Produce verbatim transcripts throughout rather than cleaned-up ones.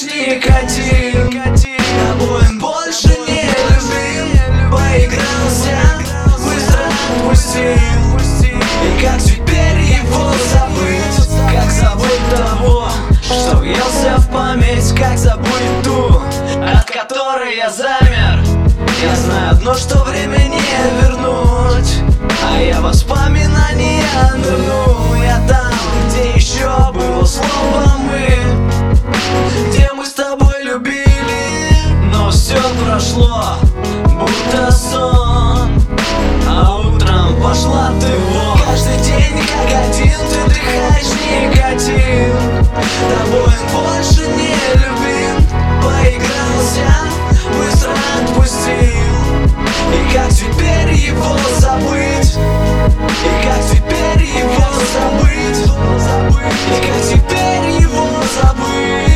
никотин. Тобой больше не любим. Поигрался, быстро отпустил. И как теперь его забыть? Как забыть того, что въелся в память? Как забыть ту, от которой я замер? Я знаю одно, что время не вернуть, а я воспоминания нырну. Я там, где еще было слово «мы», где мы с тобой любили, но все прошло, будто сон. А утром пошла ты вон. Каждый день как один ты вдыхаешь никотин. Тобой больше не любим. Поигрался, быстро отпустил. И как теперь его забыть? И как теперь его забыть? И как теперь его забыть?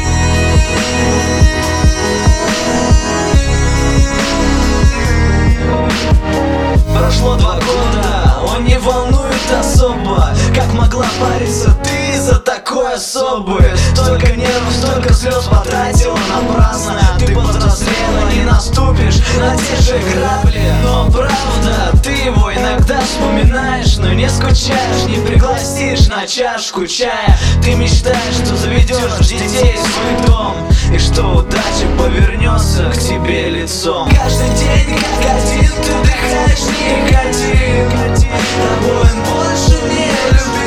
Прошло два года, он не волнует особо. Как могла париться ты за такой особый? Столько нервов, столько слез потратила напрасно. Ты повзрослела, не наступишь на те же грабли. Но правда, ты его иногда вспоминаешь, но не скучаешь, не пригласишь на чашку чая. Ты мечтаешь, что заведешь детей в свой дом, и что удача повернется к тебе лицом. Каждый день как один ты вдыхаешь никотин. Тобой больше не любим.